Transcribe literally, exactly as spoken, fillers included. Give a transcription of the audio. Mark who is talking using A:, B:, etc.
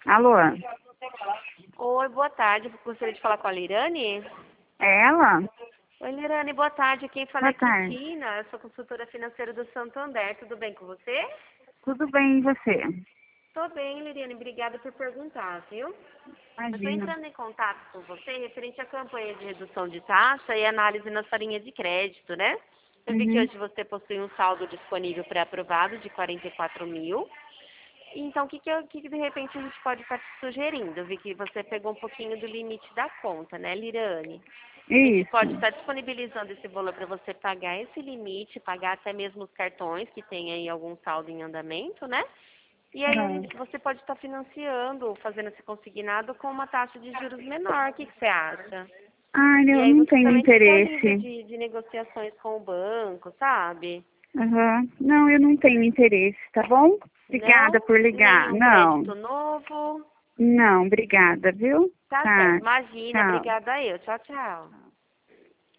A: Alô?
B: Oi, boa tarde. Gostaria de falar com a Lirane?
A: É ela?
B: Oi, Lirane, boa tarde. Quem fala
A: Boa
B: é
A: tarde.
B: Cristina, eu sou consultora financeira do Santander. Tudo bem com você?
A: Tudo bem, e você?
B: Tô bem, Lirane. Obrigada por perguntar, viu? Eu estou
A: Imagina.
B: entrando em contato com você referente à campanha de redução de taxa e análise na sua linha de crédito, né? Eu vi que
A: Uhum.
B: hoje você possui um saldo disponível pré-aprovado de quarenta e quatro mil. Então, o que, que, eu- que que de repente a gente pode estar te sugerindo? Eu vi que você pegou um pouquinho do limite da conta, né, Lirane? A gente pode
A: Isso.
B: estar disponibilizando esse valor para você pagar esse limite, pagar até mesmo os cartões que tem aí algum saldo em andamento, né? E aí a
A: Uhum.
B: gente, você pode estar financiando, fazendo esse consignado com uma taxa de juros menor. O que, que você acha?
A: Ai,
B: E
A: eu
B: aí
A: não
B: você
A: tenho
B: também fica livre
A: interesse.
B: de, de negociações com o banco, sabe?
A: Uhum. Não, eu não tenho interesse, tá bom?
B: Não?
A: Obrigada por ligar.
B: Nenhum
A: Não.
B: crédito novo?
A: Não, obrigada, viu?
B: Tá certo.
A: Tá.
B: Imagina,
A: Tchau.
B: obrigada eu. Tchau, tchau.